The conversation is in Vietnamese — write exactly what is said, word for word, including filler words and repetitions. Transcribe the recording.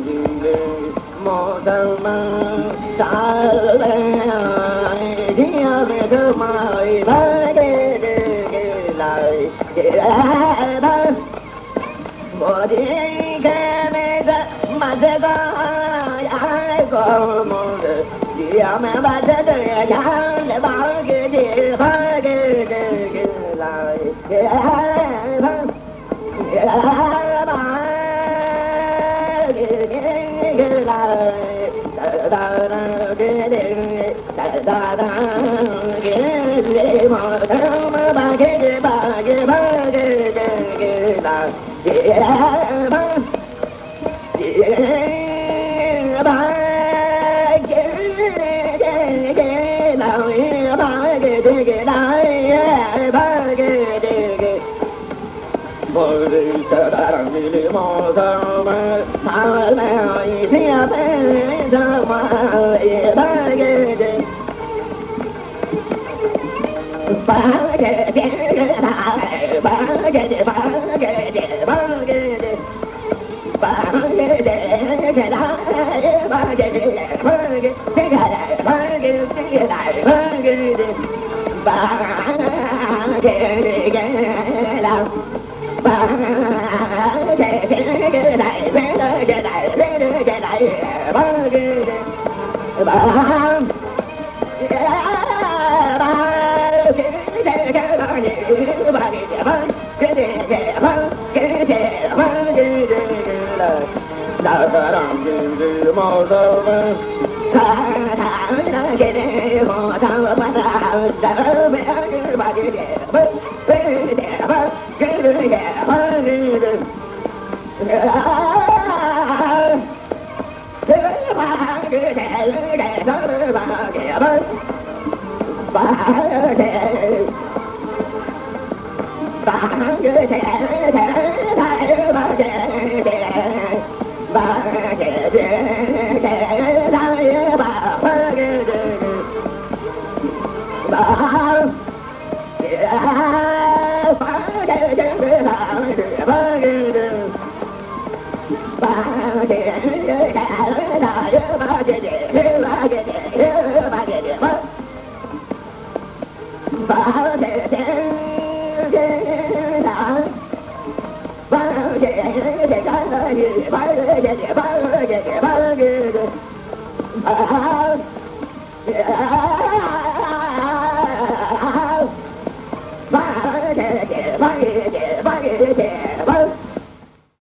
mô tâm sa lê thiên về cơ mời ba đề đề lời ba một đi cái mê ta mà sẽ có ai có một đi mà ba sẽ được nhà để bảo cái gì ba cái cái cái lời cái ba ba cái cái lời da da da cái da da da cái mà thằng mà ba cái ba cái ba cái cái là cái ba cái ba cái cái là ba cái cái đại ba cái cái môi sa đằng đi mò sa ma sa la thiên thế sa ma ba cái ba cái cái đại ba cái ba cái ba cái ba cái cái đại ba cái ba cái cái đại ba cái cái đại ba cái ba cái cái là ba cái cái cái đại cái đại cái đại cái đại ba cái ba ba cái cái cái ba cái ba cái ba cái cái ba cái cái ba cái là đã làm gì mà đâu tha tha cái này mà tha mà tha đã bé cái ba cái ba cái ba cái cái ba Yeah.